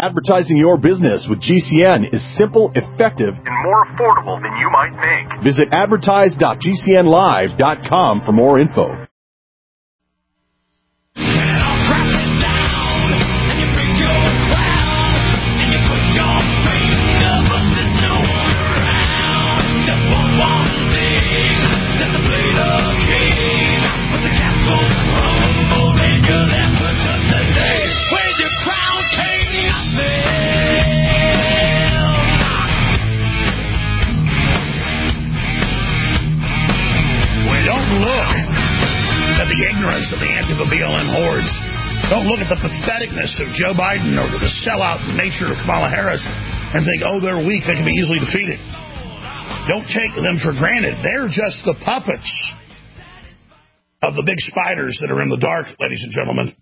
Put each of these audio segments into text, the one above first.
Advertising your business with GCN is simple, effective, and more affordable than you might think. Visit advertise.gcnlive.com for more info. The ignorance of the anti-BLM hordes. Don't look at the patheticness of Joe Biden or the sellout nature of Kamala Harris and think, oh, they're weak, they can be easily defeated. Don't take them for granted. They're just the puppets of the big spiders that are in the dark, ladies and gentlemen.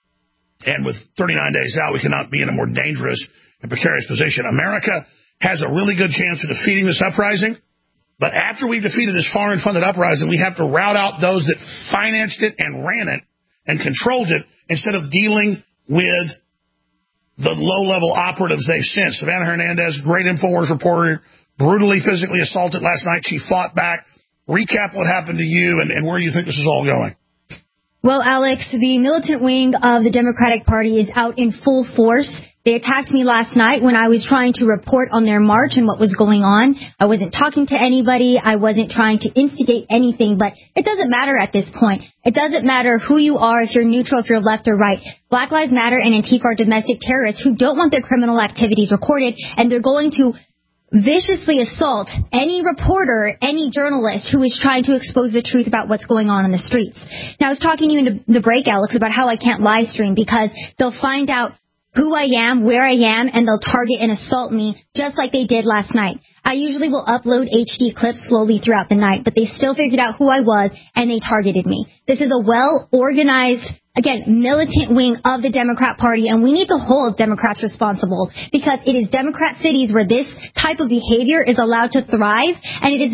And with 39 days out, we cannot be in a more dangerous and precarious position. America has a really good chance of defeating this uprising. But after we've defeated this foreign-funded uprising, we have to rout out those that financed it and ran it and controlled it instead of dealing with the low-level operatives they've sent. Savannah Hernandez, great InfoWars reporter, brutally physically assaulted last night. She fought back. Recap what happened to you and where you think this is all going. Well, Alex, the militant wing of the Democratic Party is out in full force. They attacked me last night when I was trying to report on their march and what was going on. I wasn't talking to anybody. I wasn't trying to instigate anything, but it doesn't matter at this point. It doesn't matter who you are, if you're neutral, if you're left or right. Black Lives Matter and Antifa are domestic terrorists who don't want their criminal activities recorded, and they're going to viciously assault any reporter, any journalist who is trying to expose the truth about what's going on the streets. Now, I was talking to you in the break, Alex, about how I can't live stream because they'll find out who I am, where I am, and they'll target and assault me just like they did last night. I usually will upload HD clips slowly throughout the night, but they still figured out who I was, and they targeted me. This is a well-organized, again, militant wing of the Democrat Party, and we need to hold Democrats responsible because it is Democrat cities where this type of behavior is allowed to thrive, and it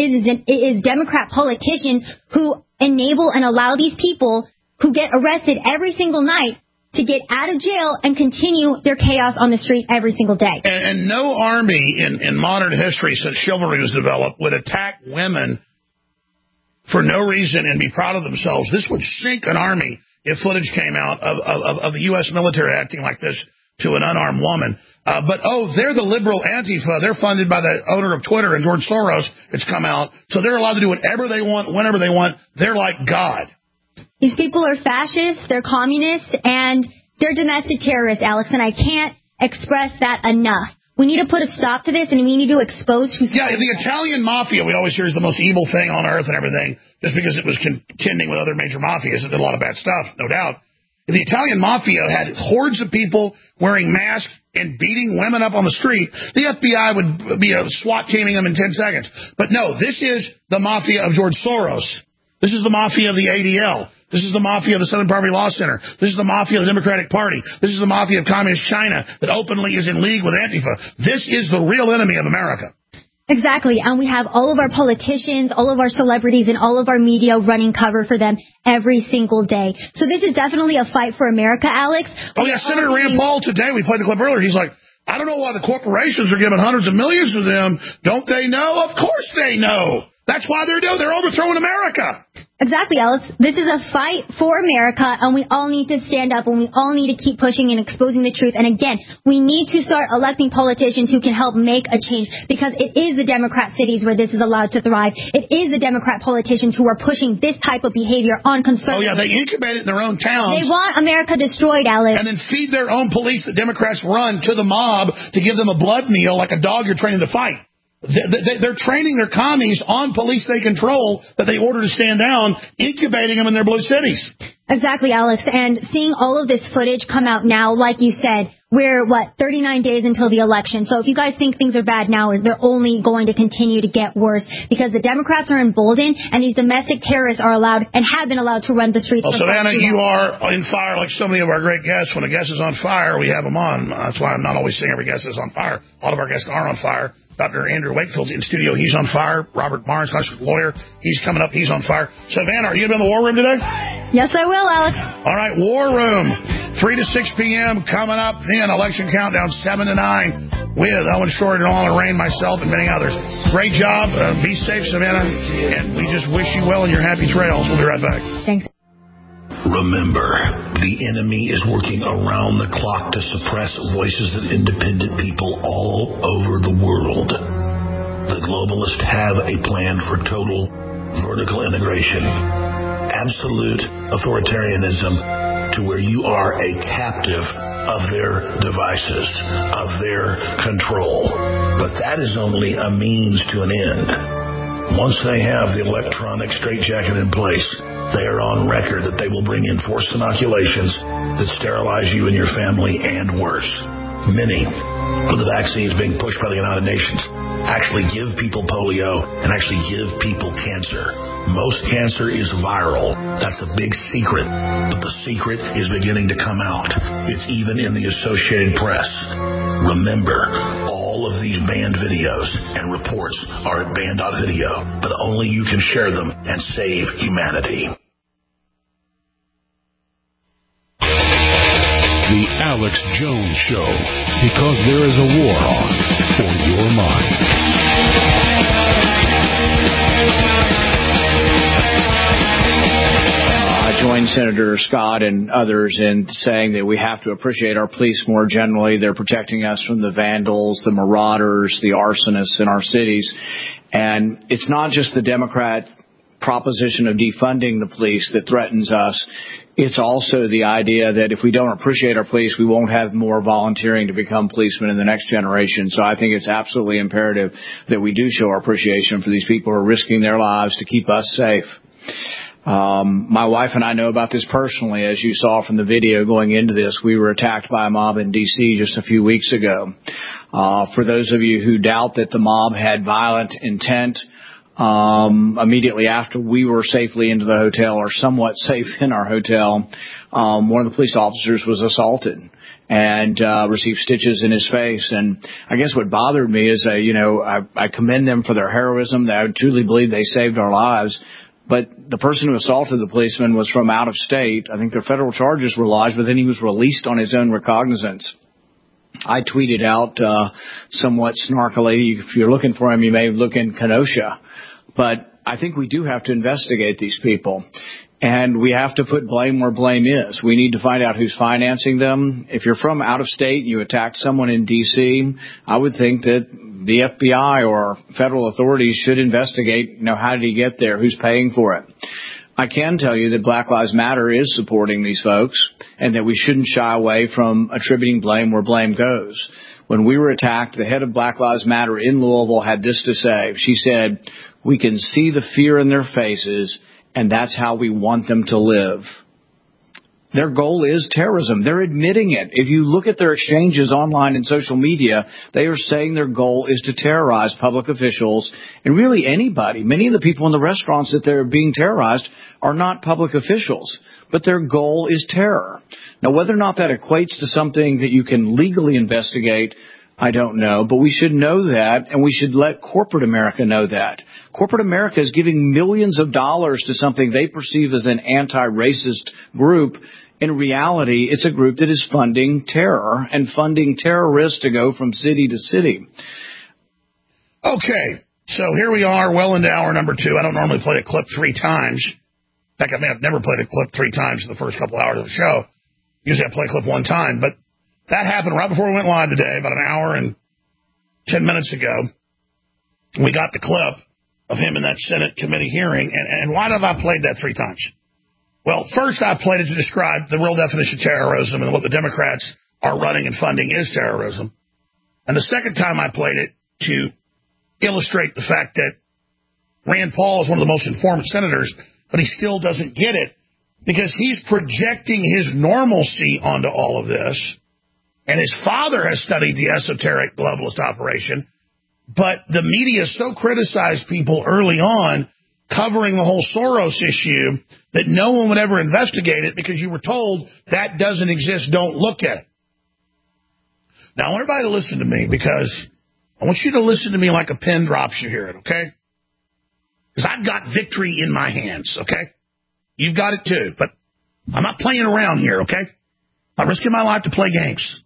is Democrat politicians who enable and allow these people who get arrested every single night to get out of jail and continue their chaos on the street every single day. And no army in modern history since chivalry was developed would attack women for no reason and be proud of themselves. This would sink an army if footage came out of the U.S. military acting like this to an unarmed woman. But they're the liberal Antifa. They're funded by the owner of Twitter and George Soros. It's come out. So they're allowed to do whatever they want, whenever they want. They're like God. These people are fascists, they're communists, and they're domestic terrorists, Alex, and I can't express that enough. We need to put a stop to this, and we need to expose who's... Yeah, the Italian mafia, we always hear, is the most evil thing on earth and everything, just because it was contending with other major mafias that did a lot of bad stuff, no doubt. The Italian mafia had hordes of people wearing masks and beating women up on the street. The FBI would be SWAT teaming them in 10 seconds. But no, this is the mafia of George Soros. This is the mafia of the ADL. This is the mafia of the Southern Poverty Law Center. This is the mafia of the Democratic Party. This is the mafia of Communist China that openly is in league with Antifa. This is the real enemy of America. Exactly, and we have all of our politicians, all of our celebrities, and all of our media running cover for them every single day. So this is definitely a fight for America, Alex. Oh, yeah, Senator Rand Paul today, we played the clip earlier, he's like, I don't know why the corporations are giving hundreds of millions to them. Don't they know? Of course they know. That's why they're overthrowing America. Exactly, Alice. This is a fight for America, and we all need to stand up, and we all need to keep pushing and exposing the truth. And again, we need to start electing politicians who can help make a change, because it is the Democrat cities where this is allowed to thrive. It is the Democrat politicians who are pushing this type of behavior on conservatives. Oh, yeah, they incubate it in their own towns. They want America destroyed, Alex. And then feed their own police that Democrats run to the mob to give them a blood meal like a dog you're training to fight. They're training their commies on police they control that they order to stand down, incubating them in their blue cities. Exactly, Alex. And seeing all of this footage come out now, like you said, we're, 39 days until the election. So if you guys think things are bad now, they're only going to continue to get worse because the Democrats are emboldened and these domestic terrorists are allowed and have been allowed to run the streets. Well, Savannah, you are in fire like so many of our great guests. When a guest is on fire, we have them on. That's why I'm not always saying every guest is on fire. A lot of our guests are on fire. Dr. Andrew Wakefield's in studio. He's on fire. Robert Barnes, lawyer. He's coming up. He's on fire. Savannah, are you going to be in the War Room today? Yes, I will, Alex. All right, War Room, 3 to 6 p.m. coming up. Then election countdown, 7 to 9, with Owen Short and Alana Rain, myself, and many others. Great job. Be safe, Savannah. And we just wish you well in your happy trails. We'll be right back. Thanks. Remember, the enemy is working around the clock to suppress voices of independent people all over the world. The globalists have a plan for total vertical integration, absolute authoritarianism, to where you are a captive of their devices, of their control. But that is only a means to an end. Once they have the electronic straitjacket in place, they are on record that they will bring in forced inoculations that sterilize you and your family and worse. Many of the vaccines being pushed by the United Nations actually give people polio and actually give people cancer. Most cancer is viral. That's a big secret, but the secret is beginning to come out. It's even in the Associated Press. Remember, all of these banned videos and reports are at ban.video, but only you can share them and save humanity. The Alex Jones Show, because there is a war on for your mind. I joined Senator Scott and others in saying that we have to appreciate our police more generally. They're protecting us from the vandals, the marauders, the arsonists in our cities. And it's not just the Democrat proposition of defunding the police that threatens us. It's also the idea that if we don't appreciate our police, we won't have more volunteering to become policemen in the next generation. So I think it's absolutely imperative that we do show our appreciation for these people who are risking their lives to keep us safe. My wife and I know about this personally. As you saw from the video going into this, we were attacked by a mob in D.C. just a few weeks ago. For those of you who doubt that the mob had violent intent, immediately after we were safely into the hotel, or somewhat safe in our hotel, one of the police officers was assaulted and received stitches in his face. And I guess what bothered me is I commend them for their heroism. I truly believe they saved our lives. But the person who assaulted the policeman was from out of state. I think their federal charges were lodged, but then he was released on his own recognizance. I tweeted out somewhat snarkily, if you're looking for him, you may look in Kenosha. But I think we do have to investigate these people. And we have to put blame where blame is. We need to find out who's financing them. If you're from out of state and you attacked someone in D.C., I would think that the FBI or federal authorities should investigate, how did he get there? Who's paying for it? I can tell you that Black Lives Matter is supporting these folks and that we shouldn't shy away from attributing blame where blame goes. When we were attacked, the head of Black Lives Matter in Louisville had this to say. She said, "We can see the fear in their faces, and that's how we want them to live." Their goal is terrorism. They're admitting it. If you look at their exchanges online and social media, they are saying their goal is to terrorize public officials and really anybody. Many of the people in the restaurants that they're being terrorized are not public officials, but their goal is terror. Now, whether or not that equates to something that you can legally investigate, I don't know, but we should know that, and we should let corporate America know that. Corporate America is giving millions of dollars to something they perceive as an anti-racist group. In reality, it's a group that is funding terror and funding terrorists to go from city to city. Okay, so here we are, well into hour number 2. I don't normally play a clip 3 times. In fact, I may have never played a clip 3 times in the first couple hours of the show. Usually I play a clip 1 time, but that happened right before we went live today, about an hour and 10 minutes ago. We got the clip of him in that Senate committee hearing, and why have I played that 3 times? Well, first I played it to describe the real definition of terrorism and what the Democrats are running and funding is terrorism. And the second time I played it to illustrate the fact that Rand Paul is one of the most informed senators, but he still doesn't get it because he's projecting his normalcy onto all of this. And his father has studied the esoteric globalist operation, but the media so criticized people early on covering the whole Soros issue that no one would ever investigate it because you were told that doesn't exist, don't look at it. Now, I want everybody to listen to me because I want you to listen to me like a pin drops you hear it, okay? Because I've got victory in my hands, okay? You've got it too, but I'm not playing around here, okay? I'm risking my life to play games.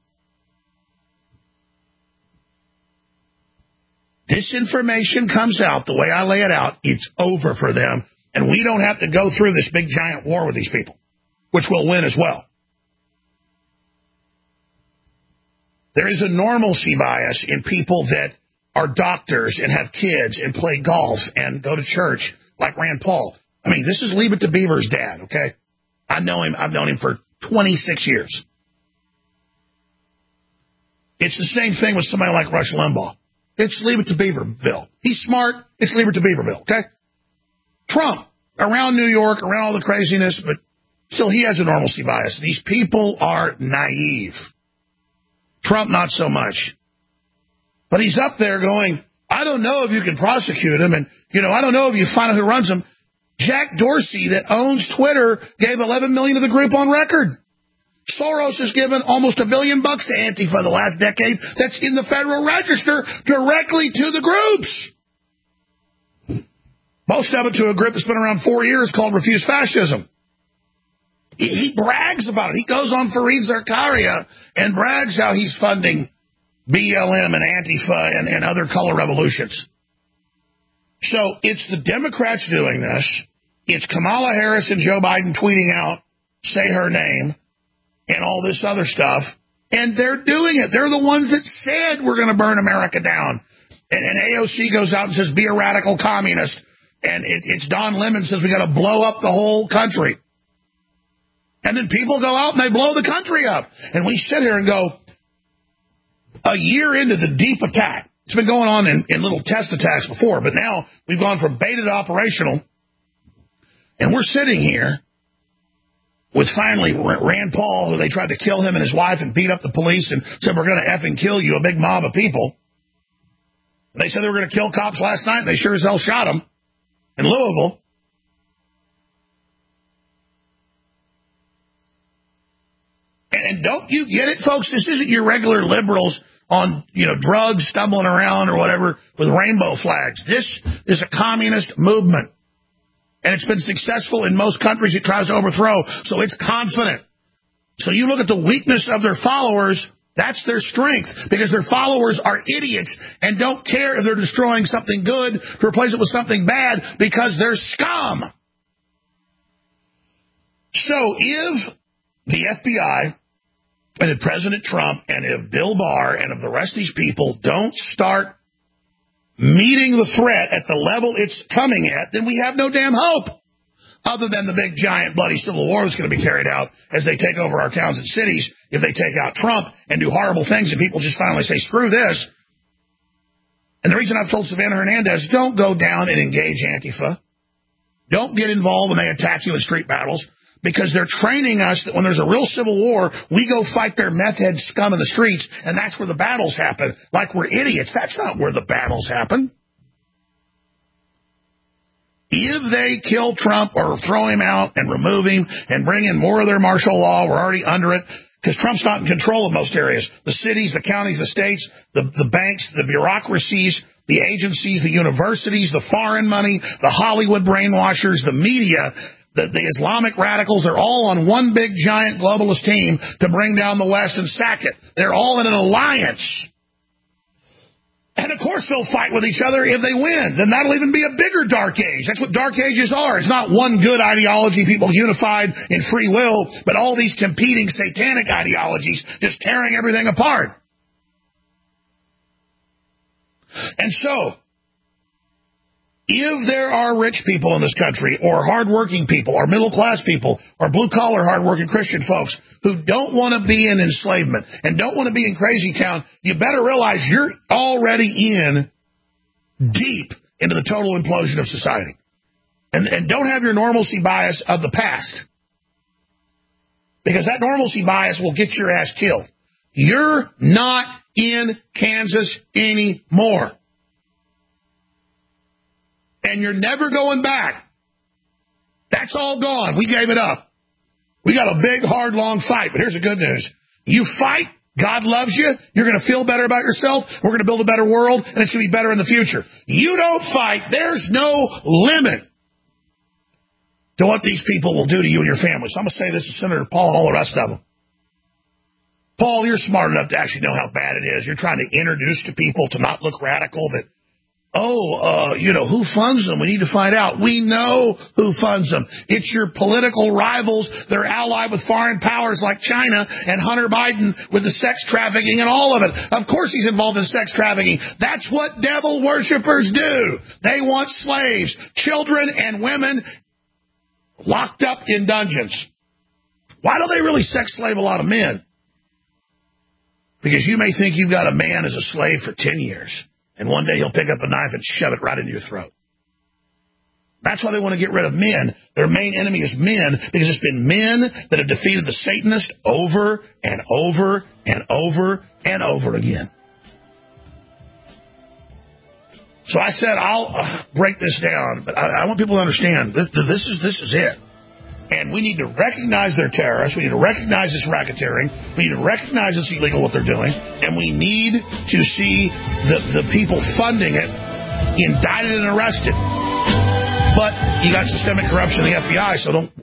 This information comes out the way I lay it out, it's over for them, and we don't have to go through this big giant war with these people, which we'll win as well. There is a normalcy bias in people that are doctors and have kids and play golf and go to church like Rand Paul. I mean, this is Leave It to Beaver's dad, okay? I know him. I've known him for 26 years. It's the same thing with somebody like Rush Limbaugh. It's Leave It to Beaverville. He's smart. It's Leave It to Beaverville, okay? Trump, around New York, around all the craziness, but still he has a normalcy bias. These people are naive. Trump, not so much. But he's up there going, I don't know if you can prosecute him, and, I don't know if you find out who runs him. Jack Dorsey, that owns Twitter, gave $11 million to the group on record. Soros has given almost $1 billion to Antifa the last decade. That's in the Federal Register directly to the groups. Most of it to a group that's been around 4 years called Refuse Fascism. He brags about it. He goes on Fareed Zakaria and brags how he's funding BLM and Antifa and other color revolutions. So it's the Democrats doing this. It's Kamala Harris and Joe Biden tweeting out, say her name, and all this other stuff. And they're doing it. They're the ones that said we're going to burn America down. And AOC goes out and says, be a radical communist. And it's Don Lemon says we got to blow up the whole country. And then people go out and they blow the country up. And we sit here and go, a year into the deep attack, it's been going on in little test attacks before, but now we've gone from beta to operational, and we're sitting here with finally Rand Paul, who they tried to kill him and his wife and beat up the police and said, we're going to effing kill you, a big mob of people. And they said they were going to kill cops last night, and they sure as hell shot them in Louisville. And don't you get it, folks? This isn't your regular liberals on, drugs, stumbling around or whatever with rainbow flags. This is a communist movement. And it's been successful in most countries it tries to overthrow. So it's confident. So you look at the weakness of their followers, that's their strength, because their followers are idiots and don't care if they're destroying something good to replace it with something bad because they're scum. So if the FBI and if President Trump and if Bill Barr and if the rest of these people don't start meeting the threat at the level it's coming at, then we have no damn hope, other than the big, giant, bloody civil war that's going to be carried out as they take over our towns and cities if they take out Trump and do horrible things and people just finally say, screw this. And the reason I've told Savannah Hernandez, don't go down and engage Antifa. Don't get involved when they attack you in street battles, because they're training us that when there's a real civil war, we go fight their meth head scum in the streets, and that's where the battles happen, like we're idiots. That's not where the battles happen. If they kill Trump or throw him out and remove him and bring in more of their martial law, we're already under it, because Trump's not in control of most areas. The cities, the counties, the states, the banks, the bureaucracies, the agencies, the universities, the foreign money, the Hollywood brainwashers, the media, the Islamic radicals, they're all on one big, giant globalist team to bring down the West and sack it. They're all in an alliance. And, of course, they'll fight with each other if they win. Then that'll even be a bigger dark age. That's what dark ages are. It's not one good ideology, people unified in free will, but all these competing satanic ideologies just tearing everything apart. And so, if there are rich people in this country, or hardworking people, or middle-class people, or blue-collar hardworking Christian folks who don't want to be in enslavement and don't want to be in crazy town, you better realize you're already in deep into the total implosion of society. And don't have your normalcy bias of the past, because that normalcy bias will get your ass killed. You're not in Kansas anymore. And you're never going back. That's all gone. We gave it up. We got a big, hard, long fight. But here's the good news. You fight, God loves you. You're going to feel better about yourself. We're going to build a better world, and it's going to be better in the future. You don't fight. There's no limit to what these people will do to you and your family. So I'm going to say this to Senator Paul and all the rest of them. Paul, you're smart enough to actually know how bad it is. You're trying to introduce to people to not look radical that, who funds them? We need to find out. We know who funds them. It's your political rivals. They're allied with foreign powers like China and Hunter Biden with the sex trafficking and all of it. Of course he's involved in sex trafficking. That's what devil worshippers do. They want slaves, children and women locked up in dungeons. Why do they really sex slave a lot of men? Because you may think you've got a man as a slave for 10 years, and one day he'll pick up a knife and shove it right into your throat. That's why they want to get rid of men. Their main enemy is men, because it's been men that have defeated the Satanists over and over and over and over again. So I said, I'll break this down, but I want people to understand this is it. And we need to recognize they're terrorists. We need to recognize this racketeering. We need to recognize it's illegal what they're doing. And we need to see the people funding it indicted and arrested. But you got systemic corruption in the FBI, so don't...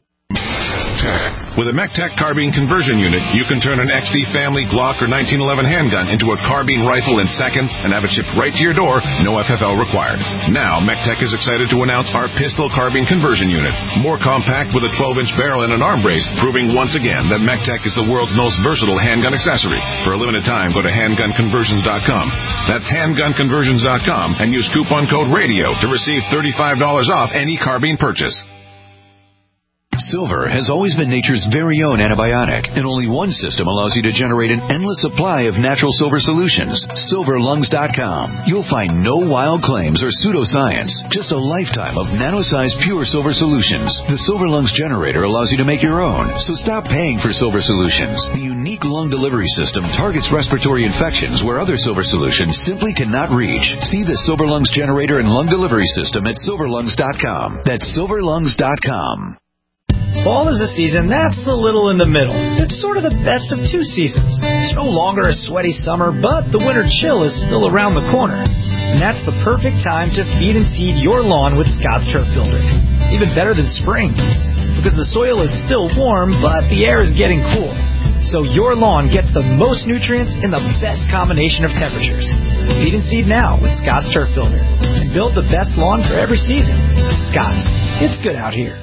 With a MECTEC carbine conversion unit, you can turn an XD family Glock or 1911 handgun into a carbine rifle in seconds and have it shipped right to your door, no FFL required. Now, MECTEC is excited to announce our pistol carbine conversion unit. More compact with a 12-inch barrel and an arm brace, proving once again that MECTEC is the world's most versatile handgun accessory. For a limited time, go to handgunconversions.com. That's handgunconversions.com and use coupon code RADIO to receive $35 off any carbine purchase. Silver has always been nature's very own antibiotic, and only one system allows you to generate an endless supply of natural silver solutions. SilverLungs.com. You'll find no wild claims or pseudoscience, just a lifetime of nano-sized pure silver solutions. The Silver Lungs generator allows you to make your own, so stop paying for silver solutions. The unique lung delivery system targets respiratory infections where other silver solutions simply cannot reach. See the Silver Lungs generator and lung delivery system at SilverLungs.com. That's SilverLungs.com. Fall is a season that's a little in the middle. It's sort of the best of two seasons. It's no longer a sweaty summer, but the winter chill is still around the corner. And that's the perfect time to feed and seed your lawn with Scott's Turf Builder. Even better than spring, because the soil is still warm, but the air is getting cool. So your lawn gets the most nutrients in the best combination of temperatures. Feed and seed now with Scott's Turf Builder. And build the best lawn for every season. Scott's. It's good out here.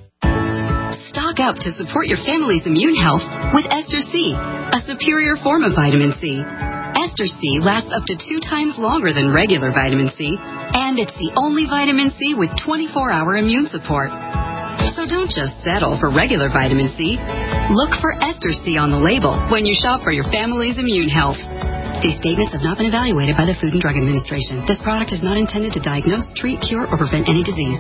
Stock up to support your family's immune health with Ester C, a superior form of vitamin C. Ester C lasts up to 2 times longer than regular vitamin C, and it's the only vitamin C with 24-hour immune support. So don't just settle for regular vitamin C. Look for Ester C on the label when you shop for your family's immune health. These statements have not been evaluated by the Food and Drug Administration. This product is not intended to diagnose, treat, cure, or prevent any disease.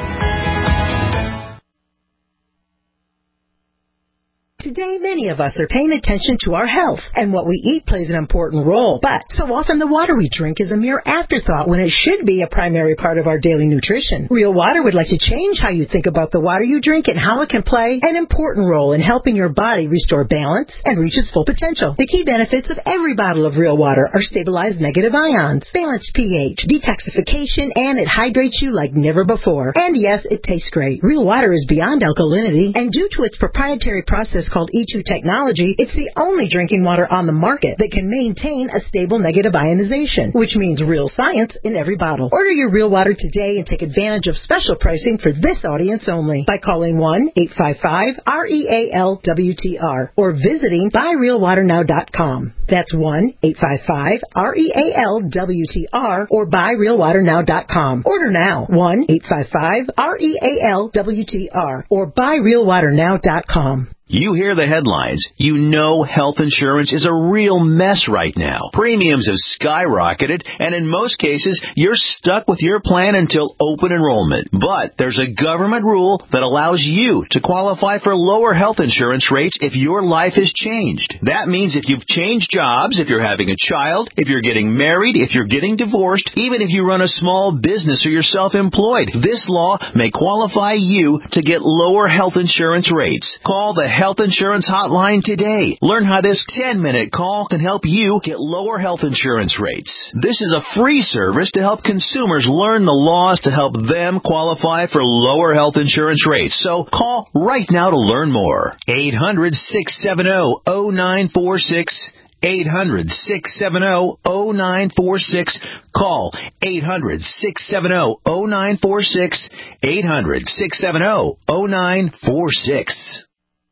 Today, many of us are paying attention to our health, and what we eat plays an important role. But so often the water we drink is a mere afterthought when it should be a primary part of our daily nutrition. Real Water would like to change how you think about the water you drink and how it can play an important role in helping your body restore balance and reach its full potential. The key benefits of every bottle of Real Water are stabilized negative ions, balanced pH, detoxification, and it hydrates you like never before. And yes, it tastes great. Real Water is beyond alkalinity, and due to its proprietary process called E2 technology, it's the only drinking water on the market that can maintain a stable negative ionization, which means real science in every bottle. Order your Real Water today and take advantage of special pricing for this audience only by calling 1-855-REALWTR or visiting buyrealwaternow.com. That's 1-855-REALWTR or buyrealwaternow.com. Order now. 1-855-REALWTR or buyrealwaternow.com. You hear the headlines. You know health insurance is a real mess right now. Premiums have skyrocketed, and in most cases, you're stuck with your plan until open enrollment. But there's a government rule that allows you to qualify for lower health insurance rates if your life has changed. That means if you've changed jobs, if you're having a child, if you're getting married, if you're getting divorced, even if you run a small business or you're self-employed, this law may qualify you to get lower health insurance rates. Call the health insurance hotline today. Learn how this 10-minute call can help you get lower health insurance rates. This is a free service to help consumers learn the laws to help them qualify for lower health insurance rates. So call right now to learn more. 800-670-0946. 800-670-0946. Call 800-670-0946. 800-670-0946.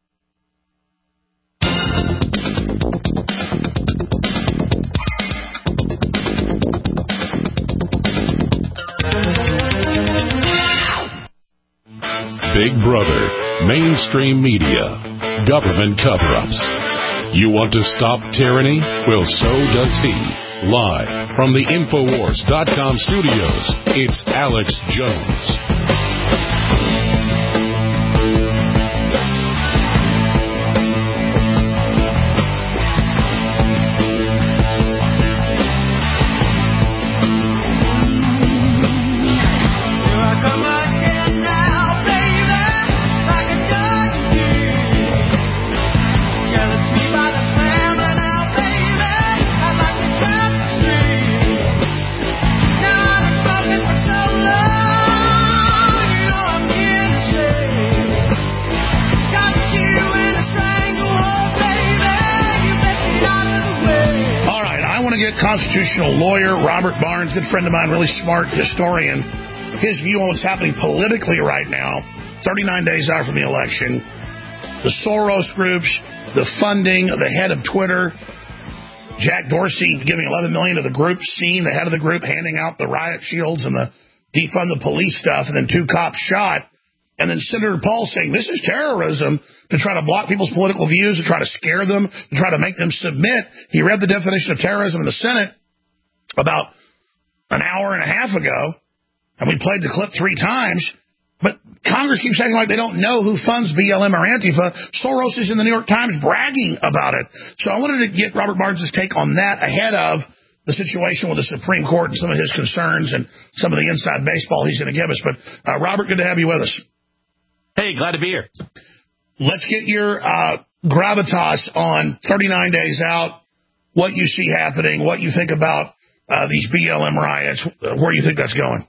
Big Brother, mainstream media, government cover-ups. You want to stop tyranny? Well, so does he. Live from the Infowars.com studios, it's Alex Jones. Constitutional lawyer Robert Barnes, good friend of mine, really smart historian. His view on what's happening politically right now, 39 days out from the election, the Soros groups, the funding, the head of Twitter, Jack Dorsey giving $11 million to the group, Scene, the head of the group, handing out the riot shields and the defund the police stuff, and then 2 cops shot. And then Senator Paul saying this is terrorism, to try to block people's political views, to try to scare them, to try to make them submit. He read the definition of terrorism in the Senate about an hour and a half ago, and we played the clip 3 times. But Congress keeps acting like they don't know who funds BLM or Antifa. Soros is in the New York Times bragging about it. So I wanted to get Robert Barnes' take on that ahead of the situation with the Supreme Court and some of his concerns and some of the inside baseball he's going to give us. But, Robert, good to have you with us. Hey, glad to be here. Let's get your gravitas on 39 days out, what you see happening, what you think about these BLM riots, where you think that's going.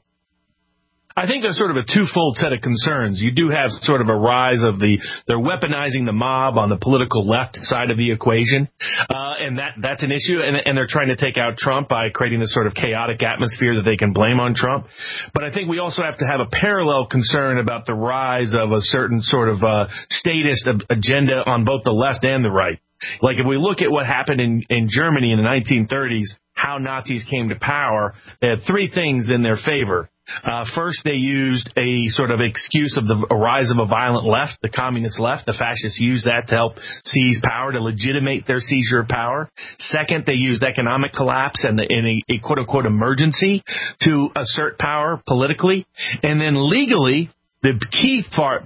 I think there's sort of a twofold set of concerns. You do have sort of a rise of they're weaponizing the mob on the political left side of the equation, and that's an issue, and they're trying to take out Trump by creating this sort of chaotic atmosphere that they can blame on Trump. But I think we also have to have a parallel concern about the rise of a certain sort of statist agenda on both the left and the right. Like if we look at what happened in Germany in the 1930s, how Nazis came to power, they had 3 things in their favor. First, they used a sort of excuse of the rise of a violent left, the communist left. The fascists used that to help seize power, to legitimate their seizure of power. Second, they used economic collapse and a quote-unquote emergency to assert power politically. And then legally, the key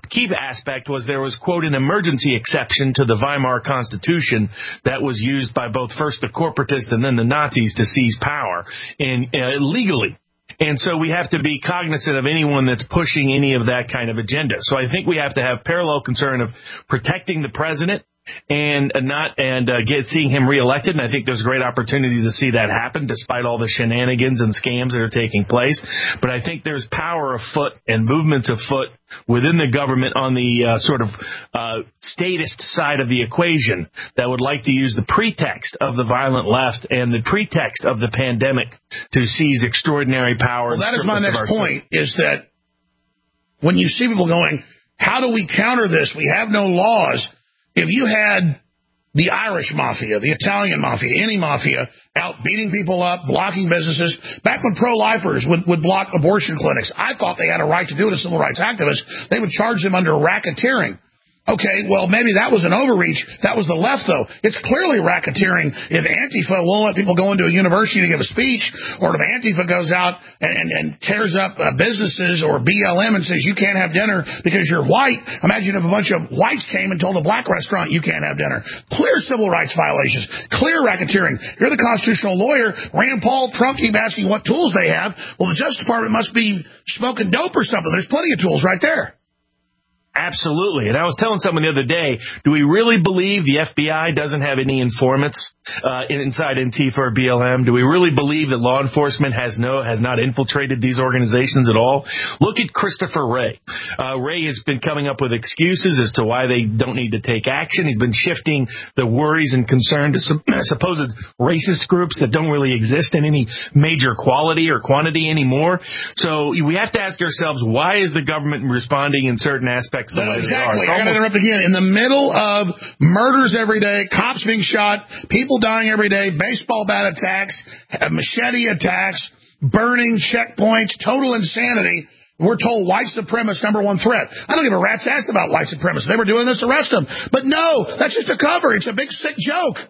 aspect was there was, quote, an emergency exception to the Weimar Constitution that was used by both first the corporatists and then the Nazis to seize power legally. And so we have to be cognizant of anyone that's pushing any of that kind of agenda. So I think we have to have parallel concern of protecting the president and seeing him reelected. And I think there's great opportunity to see that happen despite all the shenanigans and scams that are taking place. But I think there's power afoot and movements afoot within the government on the sort of statist side of the equation that would like to use the pretext of the violent left and the pretext of the pandemic to seize extraordinary power. Well, that is my next point, is that when you see people going, how do we counter this? We have no laws. If you had the Irish mafia, the Italian mafia, any mafia out beating people up, blocking businesses, back when pro-lifers would block abortion clinics, I thought they had a right to do it as civil rights activists. They would charge them under racketeering. Okay, well, maybe that was an overreach. That was the left, though. It's clearly racketeering if Antifa won't let people go into a university to give a speech, or if Antifa goes out and tears up businesses or BLM and says you can't have dinner because you're white. Imagine if a bunch of whites came and told a black restaurant you can't have dinner. Clear civil rights violations. Clear racketeering. You're the constitutional lawyer. Rand Paul, Trump keep asking what tools they have. Well, the Justice Department must be smoking dope or something. There's plenty of tools right there. Absolutely. And I was telling someone the other day, do we really believe the FBI doesn't have any informants inside Antifa or BLM? Do we really believe that law enforcement has not infiltrated these organizations at all? Look at Christopher Wray. Wray has been coming up with excuses as to why they don't need to take action. He's been shifting the worries and concern to supposed racist groups that don't really exist in any major quality or quantity anymore. So we have to ask ourselves, why is the government responding in certain aspects? Exactly. I got to interrupt again. In the middle of murders every day, cops being shot, people dying every day, baseball bat attacks, machete attacks, burning checkpoints, total insanity, we're told white supremacists number one threat. I don't give a rat's ass about white supremacists. They were doing this, arrest them. But no, that's just a cover. It's a big sick joke.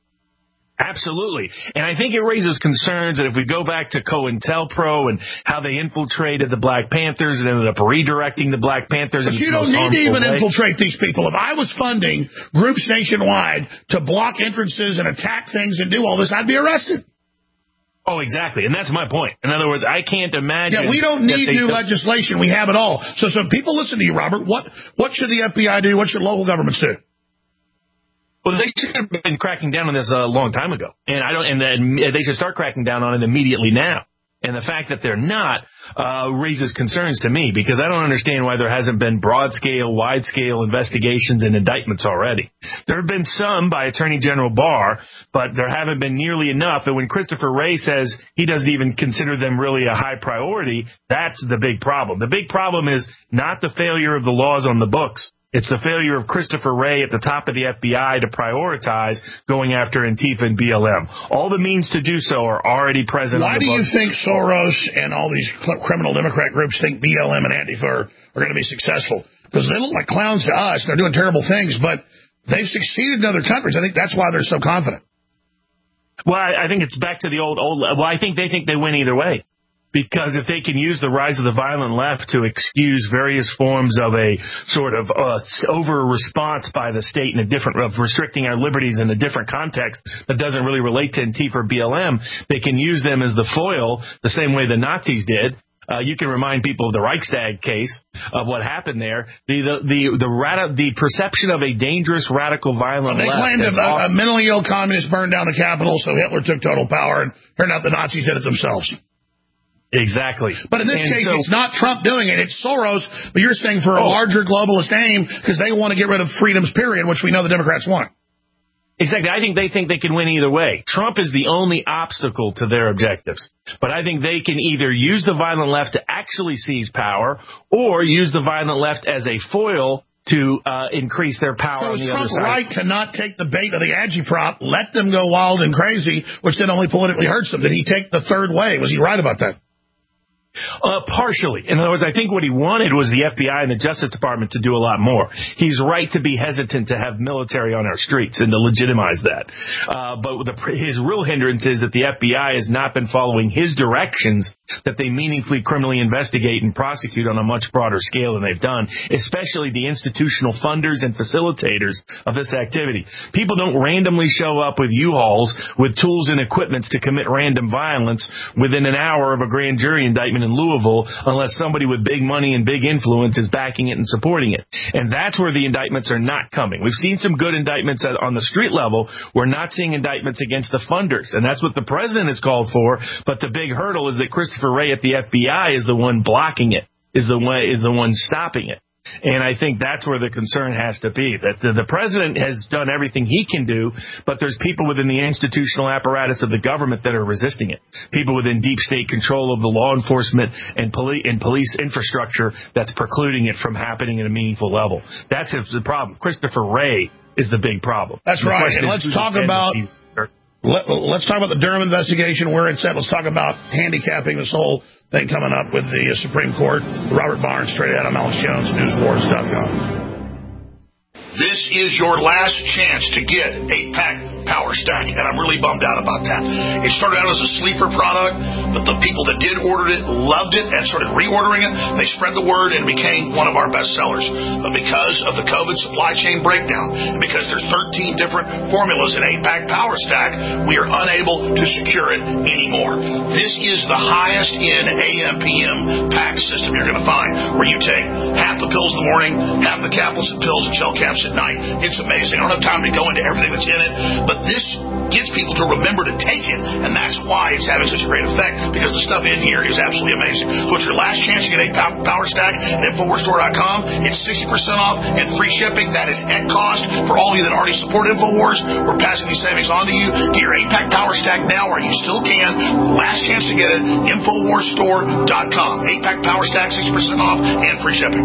Absolutely. And I think it raises concerns that if we go back to COINTELPRO and how they infiltrated the Black Panthers and ended up redirecting the Black Panthers. But you don't need to even infiltrate these people. If I was funding groups nationwide to block entrances and attack things and do all this, I'd be arrested. Oh, exactly. And that's my point. In other words, I can't imagine. Yeah, we don't need new legislation. We have it all. So people listen to you, Robert. What should the FBI do? What should local governments do? Well, they should have been cracking down on this a long time ago, and they should start cracking down on it immediately now. And the fact that they're not raises concerns to me, because I don't understand why there hasn't been broad-scale, wide-scale investigations and indictments already. There have been some by Attorney General Barr, but there haven't been nearly enough. And when Christopher Wray says he doesn't even consider them really a high priority, that's the big problem. The big problem is not the failure of the laws on the books. It's the failure of Christopher Wray at the top of the FBI to prioritize going after Antifa and BLM. All the means to do so are already present. Why do you think Soros and all these criminal Democrat groups think BLM and Antifa are going to be successful? Because they look like clowns to us. They're doing terrible things, but they've succeeded in other countries. I think that's why they're so confident. Well, I think it's back to the old. Well, I think they win either way. Because if they can use the rise of the violent left to excuse various forms of a sort of over-response by the state in of restricting our liberties in a different context that doesn't really relate to Antifa or BLM, they can use them as the foil the same way the Nazis did. You can remind people of the Reichstag case of what happened there. The perception of a dangerous, radical, violent left. They claimed a mentally ill communist burned down the Capitol, so Hitler took total power, and turned out the Nazis did it themselves. Exactly. But in this case, it's not Trump doing it. It's Soros. But you're saying for a larger globalist aim because they want to get rid of freedoms, period, which we know the Democrats want. Exactly. I think they can win either way. Trump is the only obstacle to their objectives. But I think they can either use the violent left to actually seize power or use the violent left as a foil to increase their power on the other side. So is Trump right to not take the bait of the agitprop, let them go wild and crazy, which then only politically hurts them? Did he take the third way? Was he right about that? Partially. In other words, I think what he wanted was the FBI and the Justice Department to do a lot more. He's right to be hesitant to have military on our streets and to legitimize that. But his real hindrance is that the FBI has not been following his directions that they meaningfully criminally investigate and prosecute on a much broader scale than they've done, especially the institutional funders and facilitators of this activity. People don't randomly show up with U-Hauls with tools and equipments to commit random violence within an hour of a grand jury indictment in Louisville unless somebody with big money and big influence is backing it and supporting it. And that's where the indictments are not coming. We've seen some good indictments on the street level. We're not seeing indictments against the funders, and that's what the president has called for. But the big hurdle is that Christopher Wray at the FBI is the one blocking it, is the one stopping it. And I think that's where the concern has to be, that the president has done everything he can do, but there's people within the institutional apparatus of the government that are resisting it, people within deep state control of the law enforcement and police infrastructure that's precluding it from happening at a meaningful level. That's the problem. Christopher Wray is the big problem. That's right. And let's talk about the Durham investigation, where it's at. Let's talk about handicapping this whole thing coming up with the Supreme Court. Robert Barnes, straight out of Alex Jones, newswars.com. This is your last chance to get 8-pack Power Stack, and I'm really bummed out about that. It started out as a sleeper product, but the people that did order it loved it and started reordering it. They spread the word and became one of our best sellers. But because of the COVID supply chain breakdown, and because there's 13 different formulas in 8-pack Power Stack, we are unable to secure it anymore. This is the highest in AM/PM pack system you're going to find, where you take half the pills in the morning, half the capsules and pills and gel caps at night. It's amazing. I don't have time to go into everything that's in it, but this gets people to remember to take it, and that's why it's having such a great effect, because the stuff in here is absolutely amazing. So it's your last chance to get a Power Stack at InfoWarsStore.com. It's 60% off and free shipping. That is at cost. For all of you that already support InfoWars, we're passing these savings on to you. Get your 8-pack Power Stack now while you still can. Last chance to get it, InfoWarsStore.com. 8-pack Power Stack, 60% off and free shipping.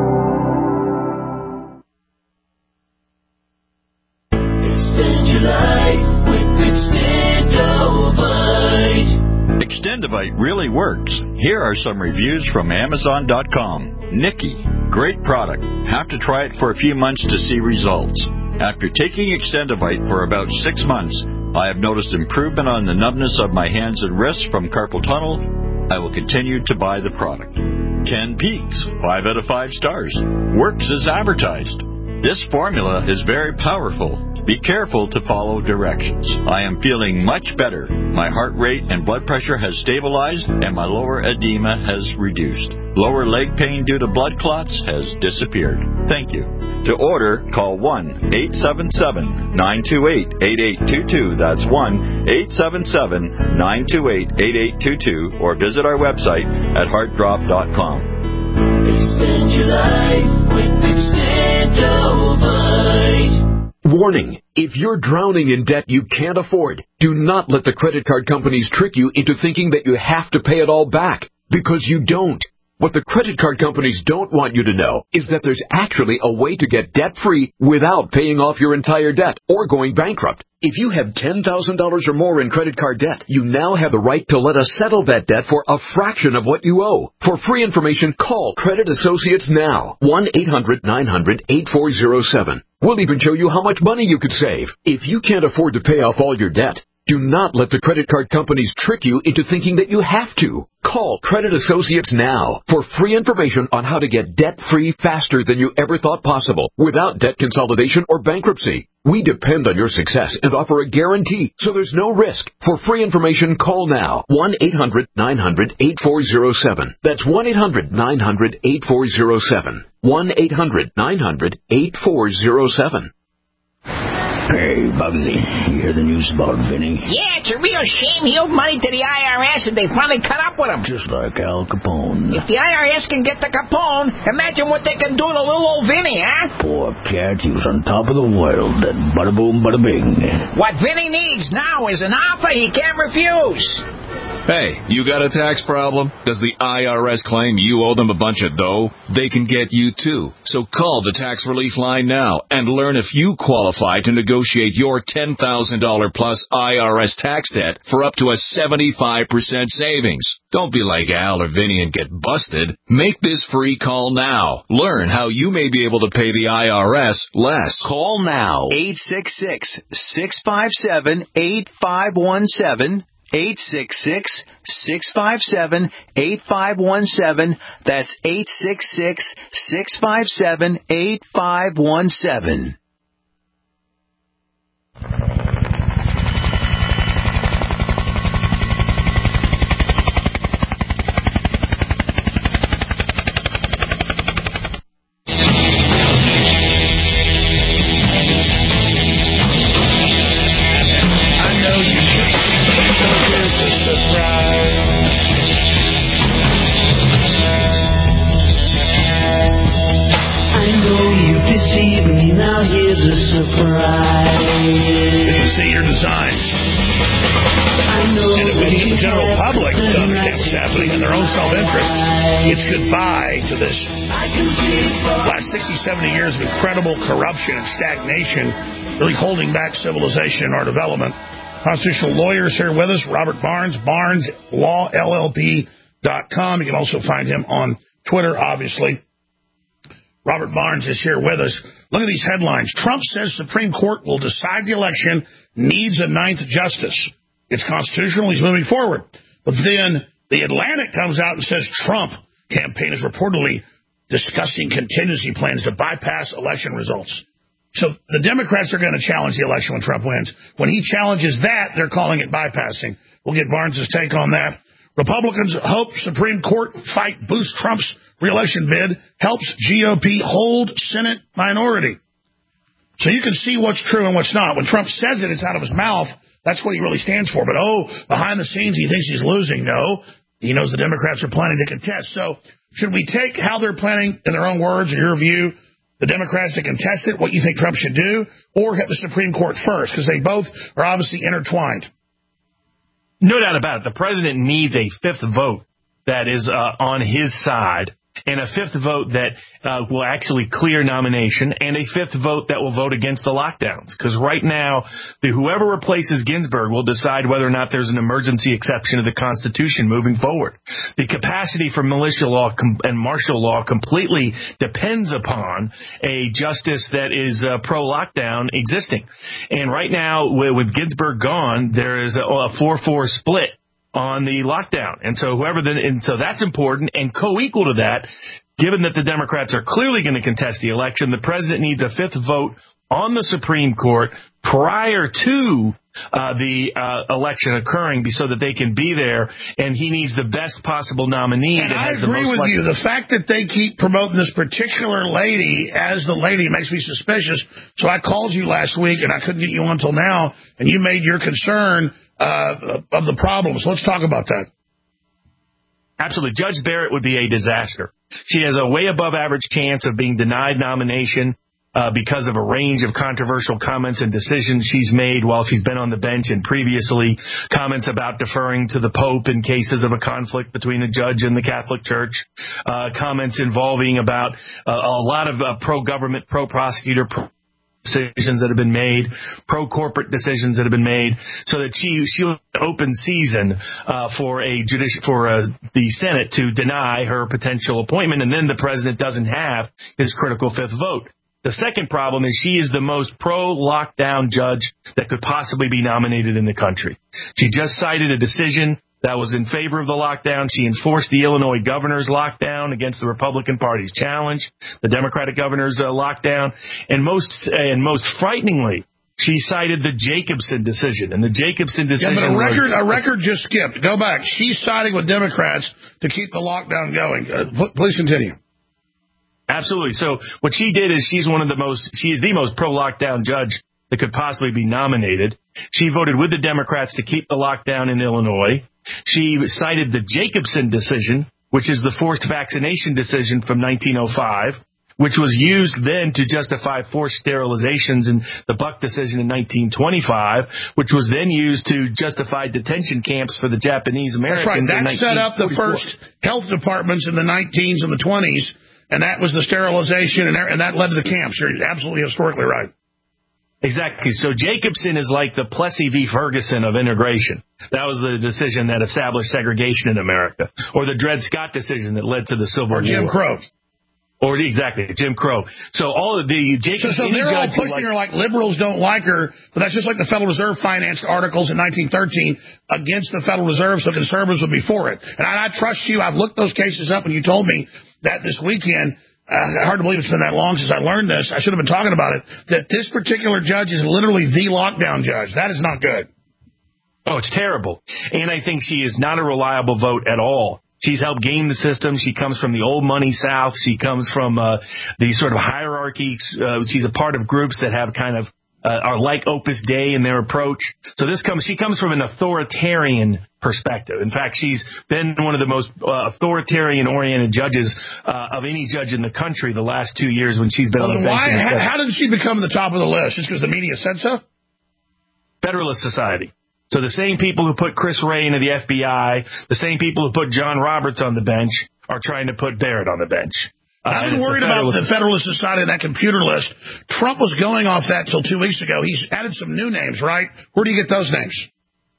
Extend your life with Extendovite. Extendovite really works. Here are some reviews from Amazon.com. Nikki, great product. Have to try it for a few months to see results. After taking Extendovite for about 6 months, I have noticed improvement on the numbness of my hands and wrists from carpal tunnel. I will continue to buy the product. Ken Peaks, 5 out of 5 stars. Works as advertised. This formula is very powerful. Be careful to follow directions. I am feeling much better. My heart rate and blood pressure has stabilized, and my lower edema has reduced. Lower leg pain due to blood clots has disappeared. Thank you. To order, call 1-877-928-8822. That's 1-877-928-8822. Or visit our website at heartdrop.com. Extend your life with Extendovite. Warning, if you're drowning in debt you can't afford, do not let the credit card companies trick you into thinking that you have to pay it all back, because you don't. What the credit card companies don't want you to know is that there's actually a way to get debt-free without paying off your entire debt or going bankrupt. If you have $10,000 or more in credit card debt, you now have the right to let us settle that debt for a fraction of what you owe. For free information, call Credit Associates now. 1-800-900-8407. We'll even show you how much money you could save. If you can't afford to pay off all your debt, do not let the credit card companies trick you into thinking that you have to. Call Credit Associates now for free information on how to get debt-free faster than you ever thought possible, without debt consolidation or bankruptcy. We depend on your success and offer a guarantee, so there's no risk. For free information, call now. 1-800-900-8407. That's 1-800-900-8407. 1-800-900-8407. Hey, Bugsy, you hear the news about Vinny? Yeah, it's a real shame. He owed money to the IRS, and they finally caught up with him. Just like Al Capone. If the IRS can get to Capone, imagine what they can do to little old Vinny, huh? Poor cat, he was on top of the world. That bada boom, bada bing. What Vinny needs now is an offer he can't refuse. Hey, you got a tax problem? Does the IRS claim you owe them a bunch of dough? They can get you too. So call the tax relief line now and learn if you qualify to negotiate your $10,000 plus IRS tax debt for up to a 75% savings. Don't be like Al or Vinny and get busted. Make this free call now. Learn how you may be able to pay the IRS less. Call now. 866-657-8517. 866-657-8517. That's 866-657-8517. Now here's a surprise. You can see your designs. And if we need the general public to understand what's happening in their own self-interest, it's goodbye to this last 60, 70 years of incredible corruption and stagnation, really holding back civilization and our development. Constitutional lawyers here with us, Robert Barnes, BarnesLawLLP.com. You can also find him on Twitter, obviously. Robert Barnes is here with us. Look at these headlines. Trump says Supreme Court will decide the election, needs a ninth justice. It's constitutional. He's moving forward. But then the Atlantic comes out and says Trump campaign is reportedly discussing contingency plans to bypass election results. So the Democrats are going to challenge the election when Trump wins. When he challenges that, they're calling it bypassing. We'll get Barnes' take on that. Republicans hope Supreme Court fight boosts Trump's re-election bid, helps GOP hold Senate minority. So you can see what's true and what's not. When Trump says it, it's out of his mouth. That's what he really stands for. But, behind the scenes, he thinks he's losing. No, he knows the Democrats are planning to contest. So should we take how they're planning, in their own words, in your view, the Democrats to contest it, what you think Trump should do, or hit the Supreme Court first? Because they both are obviously intertwined. No doubt about it. The president needs a fifth vote that is on his side, and a fifth vote that will actually clear nomination, and a fifth vote that will vote against the lockdowns. Because right now, whoever replaces Ginsburg will decide whether or not there's an emergency exception to the Constitution moving forward. The capacity for militia law and martial law completely depends upon a justice that is pro-lockdown existing. And right now, with Ginsburg gone, there is a 4-4 split on the lockdown. And so so that's important. And co-equal to that, given that the Democrats are clearly going to contest the election, the president needs a fifth vote on the Supreme Court prior to the election occurring so that they can be there, and he needs the best possible nominee. And I agree with you. The fact that they keep promoting this particular lady as the lady makes me suspicious. So I called you last week, and I couldn't get you on until now, and you made your concern of the problems. Let's talk about that. Absolutely. Judge Barrett would be a disaster. She has a way above average chance of being denied nomination because of a range of controversial comments and decisions she's made while she's been on the bench, and previously comments about deferring to the Pope in cases of a conflict between the judge and the Catholic Church, comments involving about a lot of pro-government, pro-prosecutor, decisions that have been made, pro-corporate decisions that have been made, so that she'll open season for the Senate to deny her potential appointment, and then the president doesn't have his critical fifth vote. The second problem is she is the most pro-lockdown judge that could possibly be nominated in the country. She just cited a decision that was in favor of the lockdown. She enforced the Illinois governor's lockdown against the Republican Party's challenge, the Democratic governor's lockdown, and most frighteningly, she cited the Jacobson decision. And the Jacobson decision a record just skipped. Go back. She's siding with Democrats to keep the lockdown going. Please continue. Absolutely. So what she did is she is the most pro-lockdown judge that could possibly be nominated. She voted with the Democrats to keep the lockdown in Illinois. She cited the Jacobson decision, which is the forced vaccination decision from 1905, which was used then to justify forced sterilizations in the Buck decision in 1925, which was then used to justify detention camps for the Japanese Americans. That's right. That set up the first health departments in the 19s and the 20s, and that was the sterilization, and that led to the camps. You're absolutely historically right. Exactly. So Jacobson is like the Plessy v. Ferguson of integration. That was the decision that established segregation in America. Or the Dred Scott decision that led to the Civil War. Or Jim Crow. Or exactly, Jim Crow. So all of the Jacobson... So they're all pushing her like liberals don't like her, but that's just like the Federal Reserve financed articles in 1913 against the Federal Reserve, so conservatives would be for it. And I trust you. I've looked those cases up, and you told me that this weekend... hard to believe it's been that long since I learned this. I should have been talking about it. That this particular judge is literally the lockdown judge. That is not good. Oh, it's terrible. And I think she is not a reliable vote at all. She's helped game the system. She comes from the old money South. She comes from the sort of hierarchy. She's a part of groups that have kind of are like Opus Dei in their approach. So she comes from an authoritarian perspective. In fact, she's been one of the most authoritarian-oriented judges of any judge in the country the last 2 years when she's been on the bench. How did she become the top of the list? Just because the media said so? Federalist Society. So the same people who put Chris Wray into the FBI, the same people who put John Roberts on the bench, are trying to put Barrett on the bench. I've been worried about the Federalist Society and that computer list. Trump was going off that till 2 weeks ago. He's added some new names, right? Where do you get those names?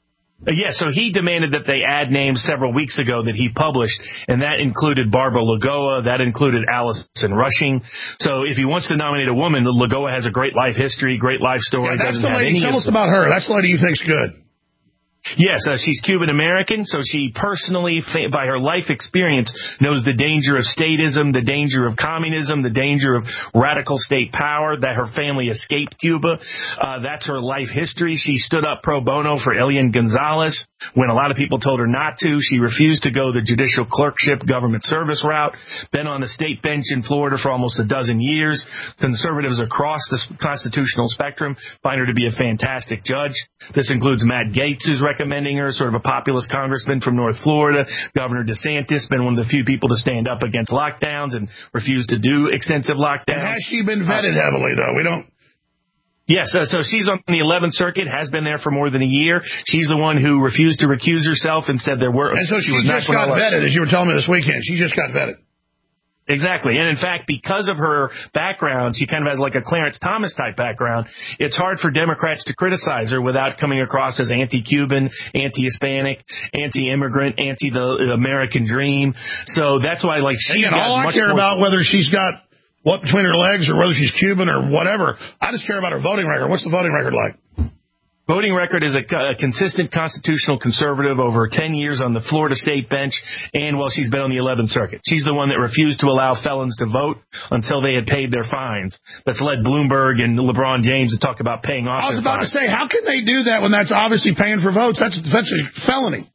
So he demanded that they add names several weeks ago that he published, and that included Barbara Lagoa, that included Allison Rushing. So if he wants to nominate a woman, Lagoa has a great life history, great life story. Yeah, that's the lady. Tell us about her. That's the lady you think's good. Yes, she's Cuban-American, so she personally, by her life experience, knows the danger of statism, the danger of communism, the danger of radical state power, that her family escaped Cuba. That's her life history. She stood up pro bono for Elian Gonzalez when a lot of people told her not to. She refused to go the judicial clerkship government service route, been on the state bench in Florida for almost a dozen years. Conservatives across the constitutional spectrum find her to be a fantastic judge. This includes Matt Gaetz, who's recommending her, sort of a populist congressman from North Florida. Governor DeSantis, been one of the few people to stand up against lockdowns and refuse to do extensive lockdowns. And has she been vetted heavily, though? We don't. Yes, so she's on the 11th Circuit, has been there for more than a year. She's the one who refused to recuse herself and said there were... And so she just got vetted, as you were telling me this weekend. She just got vetted. Exactly. And in fact, because of her background, she kind of has like a Clarence Thomas type background. It's hard for Democrats to criticize her without coming across as anti-Cuban, anti-Hispanic, anti-immigrant, anti-the American dream. So that's why, like, she got all I care about whether she's got what between her legs or whether she's Cuban or whatever. I just care about her voting record. What's the voting record like? Voting record is a consistent constitutional conservative over 10 years on the Florida state bench, and she's been on the 11th Circuit. She's the one that refused to allow felons to vote until they had paid their fines. That's led Bloomberg and LeBron James to talk about paying off their fines. I was about to say, how can they do that when that's obviously paying for votes? That's a felony.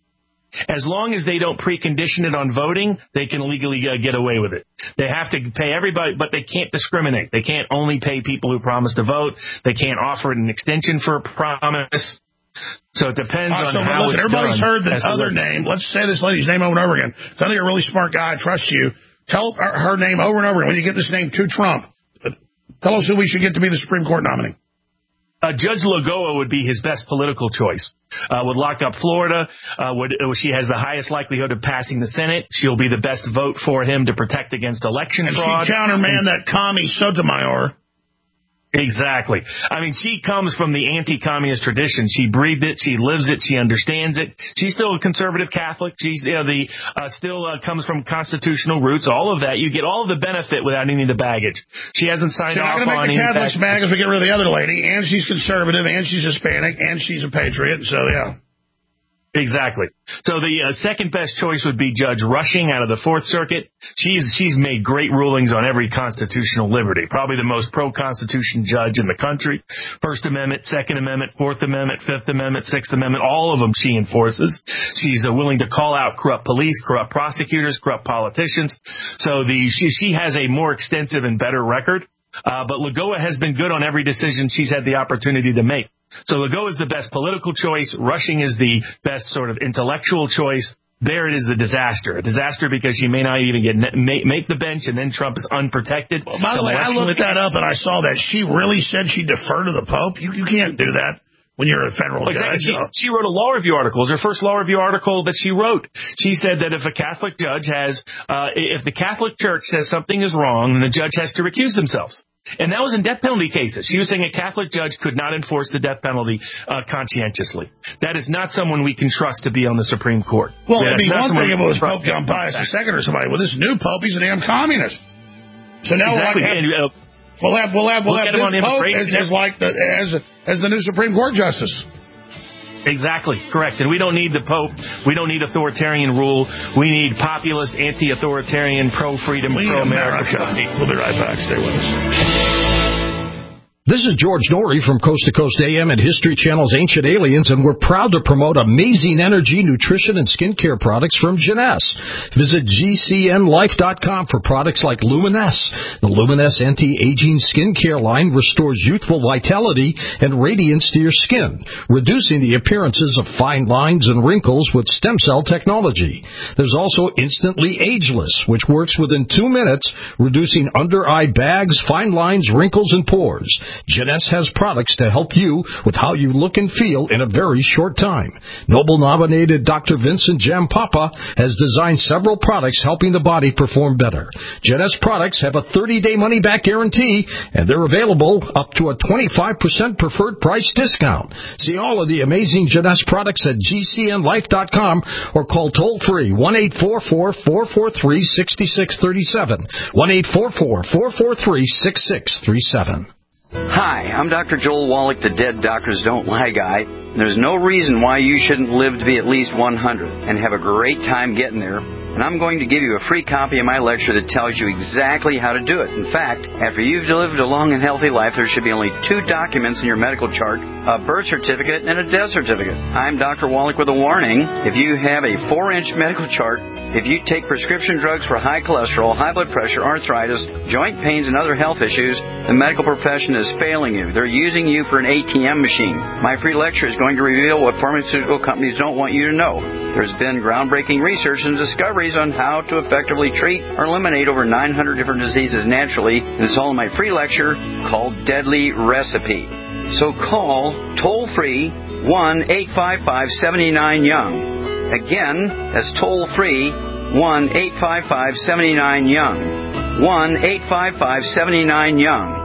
As long as they don't precondition it on voting, they can legally get away with it. They have to pay everybody, but they can't discriminate. They can't only pay people who promise to vote. They can't offer an extension for a promise. So it depends on how it's everybody's done. Heard the other name. Let's say this lady's name over and over again. I think you're a really smart guy. I trust you. Tell her name over and over again. When you get this name to Trump, tell us who we should get to be the Supreme Court nominee. Judge Lagoa would be his best political choice. Would lock up Florida. She has the highest likelihood of passing the Senate. She'll be the best vote for him to protect against election fraud. And she countermanned that commie Sotomayor. Exactly. I mean, she comes from the anti-communist tradition. She breathed it. She lives it. She understands it. She's still a conservative Catholic. She's still comes from constitutional roots. All of that. You get all of the benefit without any of the baggage. She hasn't signed off on any. She's not going to make the Catholics mad because we get rid of the other lady, and she's conservative, and she's Hispanic, and she's a patriot. So, yeah. Exactly. So the second best choice would be Judge Rushing out of the Fourth Circuit. She's made great rulings on every constitutional liberty. Probably the most pro-Constitution judge in the country. First Amendment, Second Amendment, Fourth Amendment, Fifth Amendment, Sixth Amendment, all of them she enforces. She's willing to call out corrupt police, corrupt prosecutors, corrupt politicians. So she has a more extensive and better record. But Lagoa has been good on every decision she's had the opportunity to make. So Lagoa is the best political choice. Rushing is the best sort of intellectual choice. Barrett is the disaster. A disaster because she may not even make the bench, and then Trump is unprotected. Well, by the way, I looked that up, and I saw that she really said she'd defer to the Pope. You can't do that when you're a federal judge. She wrote a law review article. It was her first law review article that she wrote. She said that if a Catholic judge if the Catholic Church says something is wrong, then the judge has to recuse themselves. And that was in death penalty cases. She was saying a Catholic judge could not enforce the death penalty conscientiously. That is not someone we can trust to be on the Supreme Court. Well, it'd be one thing if it was Pope John Pius II or somebody. Well, this new Pope, he's a damn communist. So now exactly. we'll have this Pope as the new Supreme Court justice. Exactly, correct. And we don't need the Pope. We don't need authoritarian rule. We need populist, anti-authoritarian, pro-freedom, pro-America. We'll be right back. Stay with us. This is George Norrie from Coast to Coast AM and History Channel's Ancient Aliens, and we're proud to promote amazing energy, nutrition, and skincare products from Jeunesse. Visit GCNLife.com for products like Luminesce. The Luminesce anti-aging skincare line restores youthful vitality and radiance to your skin, reducing the appearances of fine lines and wrinkles with stem cell technology. There's also Instantly Ageless, which works within 2 minutes, reducing under-eye bags, fine lines, wrinkles, and pores. Jeunesse has products to help you with how you look and feel in a very short time. Nobel-nominated Dr. Vincent Jampapa has designed several products helping the body perform better. Jeunesse products have a 30-day money-back guarantee, and they're available up to a 25% preferred price discount. See all of the amazing Jeunesse products at GCNlife.com or call toll-free 1-844-443-6637. 1-844-443-6637. Hi, I'm Dr. Joel Wallach, the Dead Doctors Don't Lie guy. There's no reason why you shouldn't live to be at least 100 and have a great time getting there. And I'm going to give you a free copy of my lecture that tells you exactly how to do it. In fact, after you've lived a long and healthy life, there should be only 2 documents in your medical chart, a birth certificate and a death certificate. I'm Dr. Wallach with a warning. If you have a 4-inch medical chart, if you take prescription drugs for high cholesterol, high blood pressure, arthritis, joint pains, and other health issues, the medical profession is failing you. They're using you for an ATM machine. My free lecture is going to reveal what pharmaceutical companies don't want you to know. There's been groundbreaking research and discoveries on how to effectively treat or eliminate over 900 different diseases naturally, and it's all in my free lecture called Deadly Recipe. So call toll-free 1-855-79-YOUNG. Again, that's toll-free 1-855-79-YOUNG. 1-855-79-YOUNG.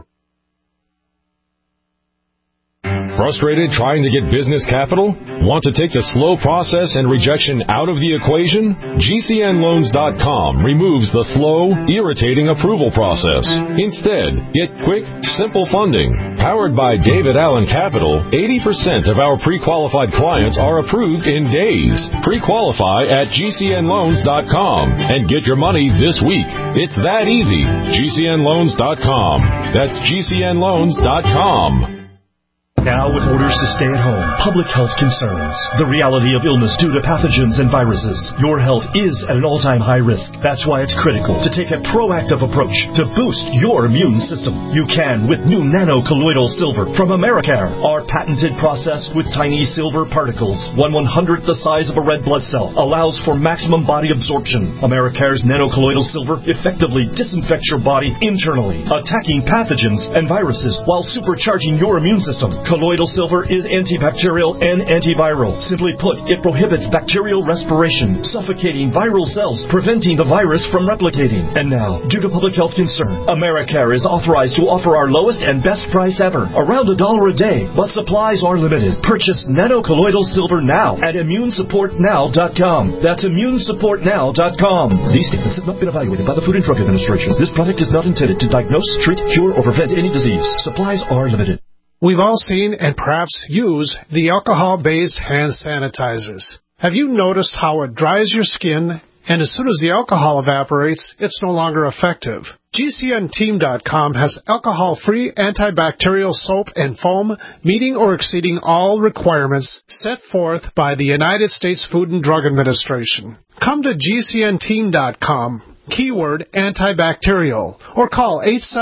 Frustrated trying to get business capital? Want to take the slow process and rejection out of the equation? GCNloans.com removes the slow, irritating approval process. Instead, get quick, simple funding. Powered by David Allen Capital, 80% of our pre-qualified clients are approved in days. Pre-qualify at GCNloans.com and get your money this week. It's that easy. GCNloans.com. That's GCNloans.com. Now with orders to stay at home, public health concerns, the reality of illness due to pathogens and viruses, your health is at an all-time high risk. That's why it's critical to take a proactive approach to boost your immune system. You can with new nano-colloidal silver from Americare. Our patented process with tiny silver particles, 1/100th the size of a red blood cell, allows for maximum body absorption. Americare's nano-colloidal silver effectively disinfects your body internally, attacking pathogens and viruses while supercharging your immune system. Colloidal silver is antibacterial and antiviral. Simply put, it prohibits bacterial respiration, suffocating viral cells, preventing the virus from replicating. And now, due to public health concern, Americare is authorized to offer our lowest and best price ever, around $1 a day, but supplies are limited. Purchase nano-colloidal silver now at ImmuneSupportNow.com. That's ImmuneSupportNow.com. These statements have not been evaluated by the Food and Drug Administration. This product is not intended to diagnose, treat, cure, or prevent any disease. Supplies are limited. We've all seen and perhaps use the alcohol-based hand sanitizers. Have you noticed how it dries your skin, and as soon as the alcohol evaporates, it's no longer effective? GCNteam.com has alcohol-free antibacterial soap and foam meeting or exceeding all requirements set forth by the United States Food and Drug Administration. Come to GCNteam.com. Keyword antibacterial, or call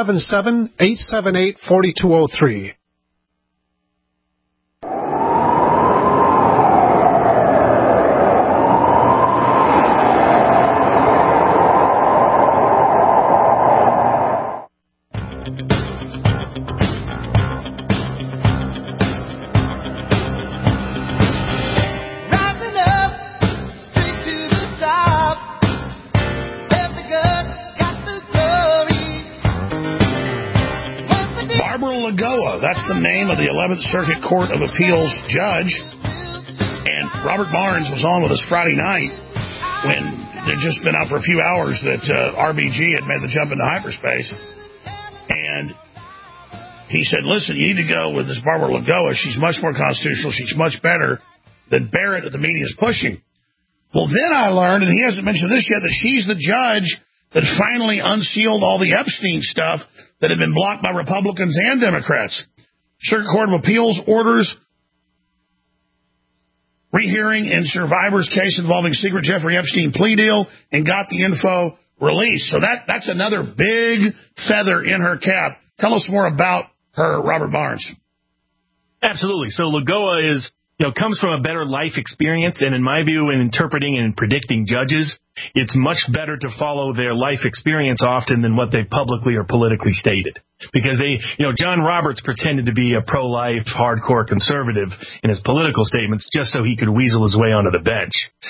877-878-4203. That's the name of the 11th Circuit Court of Appeals judge. And Robert Barnes was on with us Friday night when they'd just been out for a few hours that RBG had made the jump into hyperspace. And he said, listen, you need to go with this Barbara Lagoa. She's much more constitutional. She's much better than Barrett that the media is pushing. Well, then I learned, and he hasn't mentioned this yet, that she's the judge that finally unsealed all the Epstein stuff that had been blocked by Republicans and Democrats. Circuit Court of Appeals orders rehearing in survivor's case involving secret Jeffrey Epstein plea deal and got the info released. So that's another big feather in her cap. Tell us more about her, Robert Barnes. Absolutely. So Lagoa is comes from a better life experience. And in my view, in interpreting and predicting judges, it's much better to follow their life experience often than what they've publicly or politically stated. Because John Roberts pretended to be a pro-life, hardcore conservative in his political statements just so he could weasel his way onto the bench.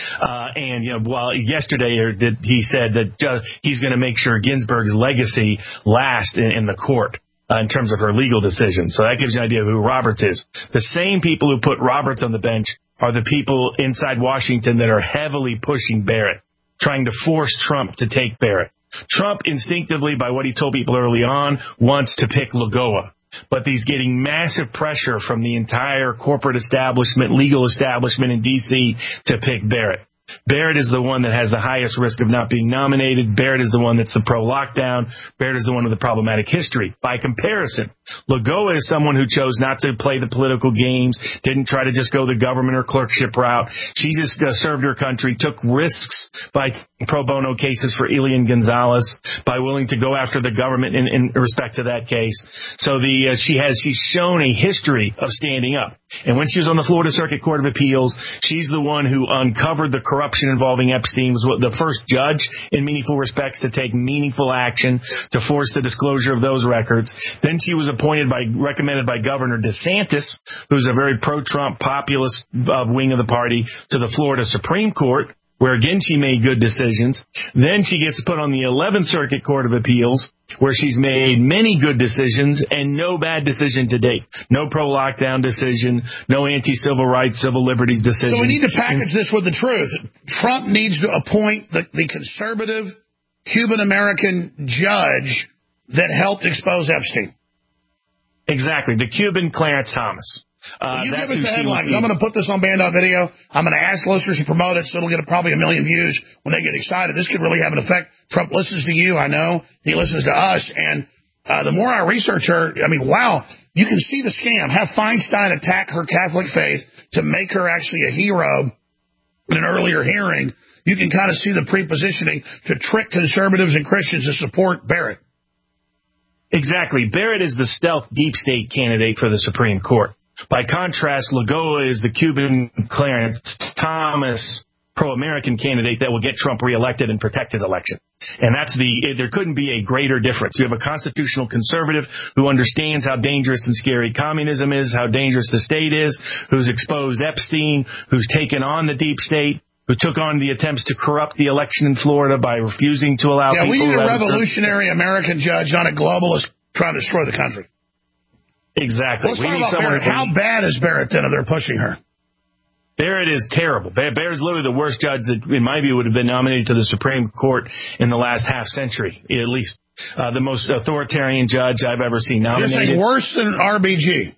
While yesterday he said that he's going to make sure Ginsburg's legacy lasts in the court. In terms of her legal decisions. So that gives you an idea of who Roberts is. The same people who put Roberts on the bench are the people inside Washington that are heavily pushing Barrett, trying to force Trump to take Barrett. Trump instinctively, by what he told people early on, wants to pick Lagoa. But he's getting massive pressure from the entire corporate establishment, legal establishment in D.C. to pick Barrett. Barrett is the one that has the highest risk of not being nominated. Barrett is the one that's the pro-lockdown. Barrett is the one with the problematic history. By comparison, Lagoa is someone who chose not to play the political games, didn't try to just go the government or clerkship route. She just served her country, took risks by pro bono cases for Elian Gonzalez, by willing to go after the government in respect to that case. So she's shown a history of standing up. And when she was on the Florida Circuit Court of Appeals, she's the one who uncovered the corruption involving Epstein, was the first judge in meaningful respects to take meaningful action to force the disclosure of those records. Then she was recommended by Governor DeSantis, who's a very pro-Trump populist wing of the party, to the Florida Supreme Court, where again she made good decisions. Then she gets put on the 11th Circuit Court of Appeals, where she's made many good decisions and no bad decision to date. No pro-lockdown decision, no anti-civil rights, civil liberties decision. So we need to package this with the truth. Trump needs to appoint the conservative Cuban-American judge that helped expose Epstein. Exactly. The Cuban Clarence Thomas. You give us the headlines. I'm going to put this on Band.video. I'm going to ask listeners to promote it so it'll get probably 1 million views when they get excited. This could really have an effect. Trump listens to you, I know. He listens to us. And the more I research her, wow, you can see the scam. Have Feinstein attack her Catholic faith to make her actually a hero in an earlier hearing. You can kind of see the prepositioning to trick conservatives and Christians to support Barrett. Exactly. Barrett is the stealth deep state candidate for the Supreme Court. By contrast, Lagoa is the Cuban Clarence Thomas pro-American candidate that will get Trump reelected and protect his election. And there couldn't be a greater difference. You have a constitutional conservative who understands how dangerous and scary communism is, how dangerous the state is, who's exposed Epstein, who's taken on the deep state, who took on the attempts to corrupt the election in Florida by refusing to allow people... Yeah, we need a revolutionary American judge, not a globalist trying to destroy the country. Exactly. Let's talk about Barrett. How bad is Barrett then if they're pushing her? Barrett is terrible. Barrett's literally the worst judge that, in my view, would have been nominated to the Supreme Court in the last half century, at least. The most authoritarian judge I've ever seen nominated. You're saying worse than RBG?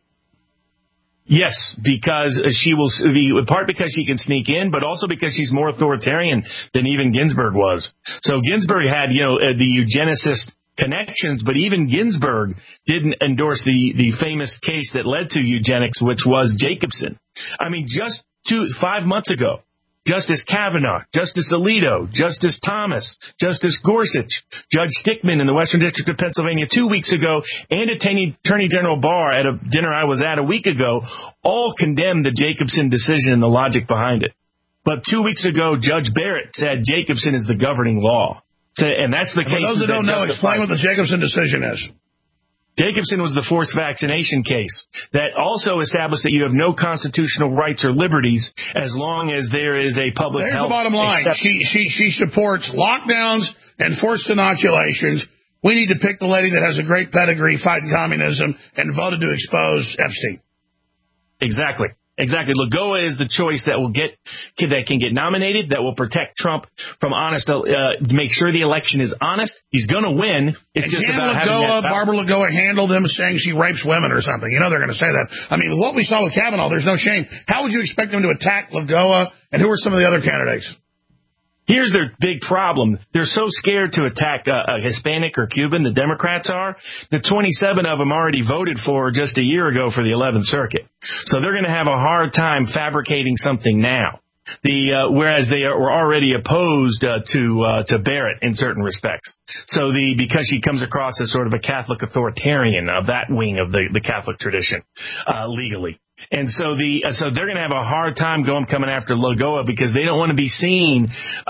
Yes, because she will be, in part because she can sneak in, but also because she's more authoritarian than even Ginsburg was. So Ginsburg had, the eugenicist connections, but even Ginsburg didn't endorse the famous case that led to eugenics, which was Jacobson. I mean, just 5 months ago, Justice Kavanaugh, Justice Alito, Justice Thomas, Justice Gorsuch, Judge Stickman in the Western District of Pennsylvania 2 weeks ago, and Attorney General Barr at a dinner I was at a week ago, all condemned the Jacobson decision and the logic behind it. But 2 weeks ago, Judge Barrett said Jacobson is the governing law. And that's the case. For those that don't know, explain what the Jacobson decision is. Jacobson was the forced vaccination case that also established that you have no constitutional rights or liberties as long as there is a public health. Here's the bottom line. She supports lockdowns and forced inoculations. We need to pick the lady that has a great pedigree fighting communism and voted to expose Epstein. Exactly. Lagoa is the choice that can get nominated, that will protect Trump from make sure the election is honest. He's going to win. It's just about having Barbara Lagoa handle them saying she rapes women or something. They're going to say that. I mean, what we saw with Kavanaugh, there's no shame. How would you expect them to attack Lagoa? And who are some of the other candidates? Here's their big problem. They're so scared to attack a Hispanic or Cuban, the Democrats are, that 27 of them already voted for just a year ago for the 11th Circuit. So they're going to have a hard time fabricating something now. Whereas they were already opposed to Barrett in certain respects. So because she comes across as sort of a Catholic authoritarian of that wing of the Catholic tradition, legally. And so they're going to have a hard time coming after Lagoa because they don't want to be seen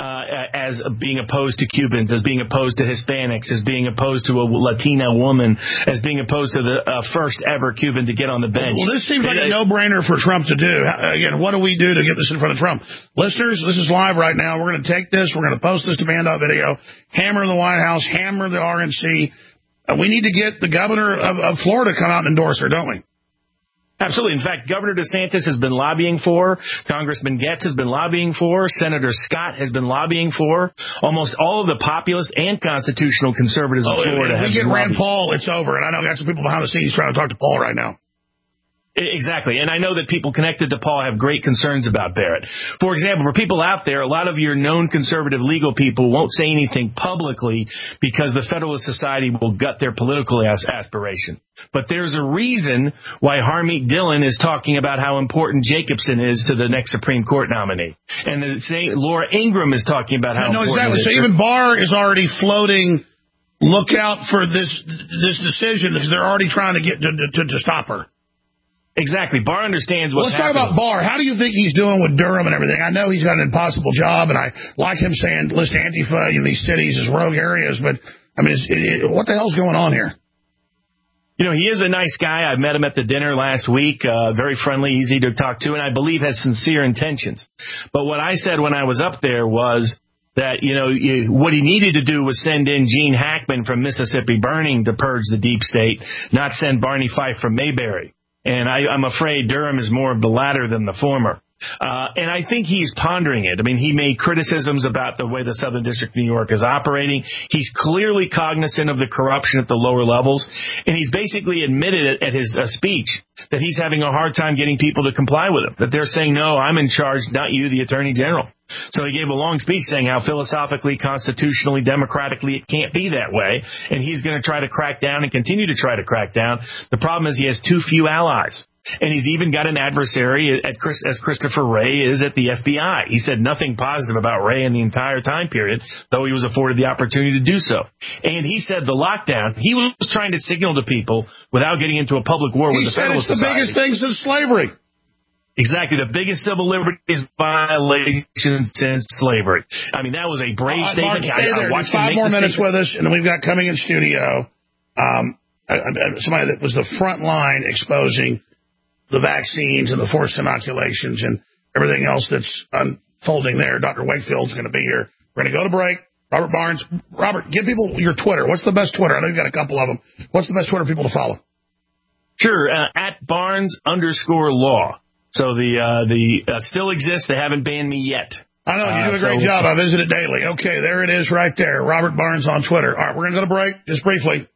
as being opposed to Cubans, as being opposed to Hispanics, as being opposed to a Latina woman, as being opposed to the first ever Cuban to get on the bench. Well, this seems like a no-brainer for Trump to do. Again, what do we do to get this in front of Trump? Listeners, this is live right now. We're going to take this. We're going to post this to Band.video, hammer the White House, hammer the RNC. We need to get the governor of Florida to come out and endorse her, don't we? Absolutely. In fact, Governor DeSantis has been lobbying for, Congressman Getz has been lobbying for, Senator Scott has been lobbying for, almost all of the populist and constitutional conservatives in Florida have been lobbying. If we get Rand Paul, it's over. And I know we got some people behind the scenes trying to talk to Paul right now. Exactly. And I know that people connected to Paul have great concerns about Barrett. For example, for people out there, a lot of your known conservative legal people won't say anything publicly because the Federalist Society will gut their political aspiration. But there's a reason why Harmeet Dillon is talking about how important Jacobson is to the next Supreme Court nominee. And the same Laura Ingraham is talking about how important exactly. So even Barr is already floating, look out for this decision because they're already trying to get to stop her. Exactly. Barr understands what's happening. Let's talk about Barr. How do you think he's doing with Durham and everything? I know he's got an impossible job, and I like him saying list Antifa in these cities as rogue areas, but, I mean, what the hell's going on here? You know, he is a nice guy. I met him at the dinner last week. Very friendly, easy to talk to, and I believe has sincere intentions. But what I said when I was up there was that, what he needed to do was send in Gene Hackman from Mississippi Burning to purge the deep state, not send Barney Fife from Mayberry. And I'm afraid Durham is more of the latter than the former. And I think he's pondering it. I mean, he made criticisms about the way the Southern District of New York is operating. He's clearly cognizant of the corruption at the lower levels. And he's basically admitted at his speech that he's having a hard time getting people to comply with him, that they're saying, no, I'm in charge, not you, the Attorney General. So he gave a long speech saying how philosophically, constitutionally, democratically, it can't be that way. And he's going to try to crack down and continue to try to crack down. The problem is he has too few allies. And he's even got an adversary as Christopher Wray is at the FBI. He said nothing positive about Wray in the entire time period, though he was afforded the opportunity to do so. And he said the lockdown, he was trying to signal to people without getting into a public war with the Federalist Society. He said it's the biggest thing since slavery. Exactly, the biggest civil liberties violation since slavery. I mean, that was a brave statement. Mark, stay there. 5 more minutes with us, and then we've got coming in studio somebody that was the front line exposing the vaccines and the forced inoculations and everything else that's unfolding there. Dr. Wakefield's going to be here. We're going to go to break. Robert Barnes. Robert, give people your Twitter. What's the best Twitter? I know you've got a couple of them. What's the best Twitter for people to follow? Sure, at Barnes_law. So the still exists. They haven't banned me yet. I know. You do a great job. I visit it daily. Okay, there it is right there. Robert Barnes on Twitter. All right, we're going to go to break just briefly.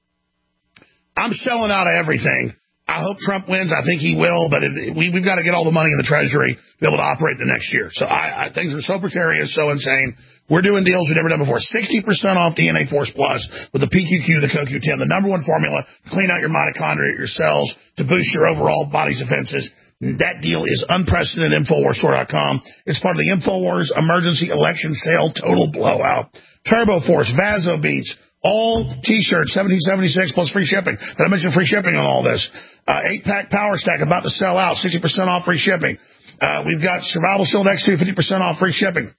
I'm selling out of everything. I hope Trump wins. I think he will, but we've got to get all the money in the Treasury to be able to operate the next year. So things are so precarious, so insane. We're doing deals we've never done before. 60% off DNA Force Plus with the PQQ, the CoQ10, the #1 formula to clean out your mitochondria, your cells, to boost your overall body's defenses. That deal is unprecedented. InfoWarsStore.com. It's part of the InfoWars Emergency Election Sale Total Blowout. Turbo Force, Vaso Beats, all T-shirts, $17.76 plus free shipping. Did I mention free shipping on all this? 8-pack Power Stack about to sell out, 60% off free shipping. We've got Survival Shield X2, 50% off free shipping.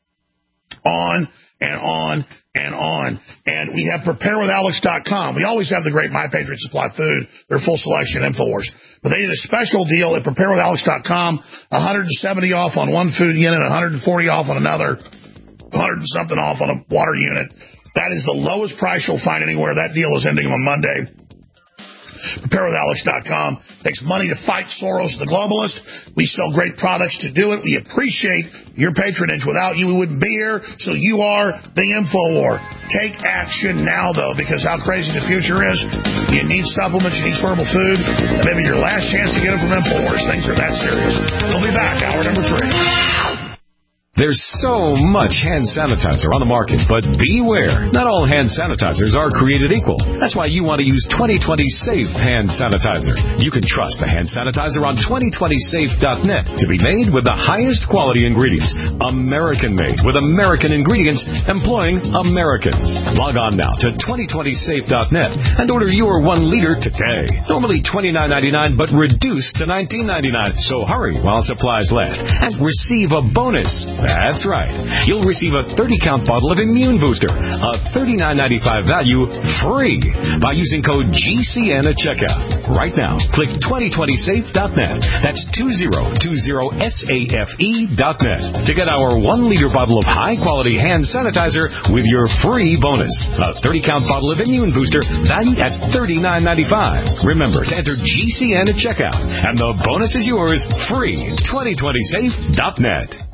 On and on and on. And we have PrepareWithAlex.com. We always have the great My Patriot Supply food, their full selection, InfoWars. But they did a special deal at PrepareWithAlex.com, $170 off on one food unit, $140 off on another, $100 and something off on a water unit. That is the lowest price you'll find anywhere. That deal is ending on Monday. PrepareWithAlex.com. Takes money to fight Soros, the globalist. We sell great products to do it. We appreciate your patronage. Without you, we wouldn't be here. So you are the InfoWar. Take action now, though, because how crazy the future is. You need supplements. You need affordable food. And maybe your last chance to get them from InfoWars. Things are that serious. We'll be back. Hour number 3. There's so much hand sanitizer on the market, but beware. Not all hand sanitizers are created equal. That's why you want to use 2020 Safe Hand Sanitizer. You can trust the hand sanitizer on 2020safe.net to be made with the highest quality ingredients. American-made with American ingredients employing Americans. Log on now to 2020safe.net and order your 1 liter today. Normally $29.99, but reduced to $19.99. So hurry while supplies last and receive a bonus. That's right. You'll receive a 30-count bottle of Immune Booster, a $39.95 value, free by using code GCN at checkout. Right now, click 2020safe.net. That's 2020safe.net to get our 1 liter bottle of high-quality hand sanitizer with your free bonus. A 30-count bottle of Immune Booster valued at $39.95. Remember to enter GCN at checkout, and the bonus is yours free. 2020safe.net.